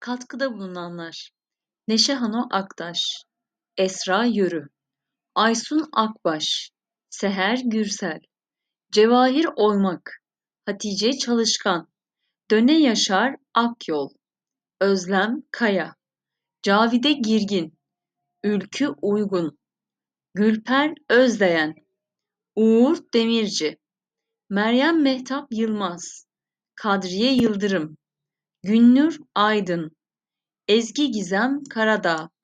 Katkıda bulunanlar: Neşe Hano Aktaş, Esra Yörü, Aysun Akbaş, Seher Gürsel, Cevahir Oymak, Hatice Çalışkan, Döne Yaşar Akyol, Özlem Kaya, Cavide Girgin, Ülkü Uygun, Gülper Özdeyen, Uğur Demirci, Meryem Mehtap Yılmaz, Kadriye Yıldırım, Günnur Aydın, Ezgi Gizem Karadağ,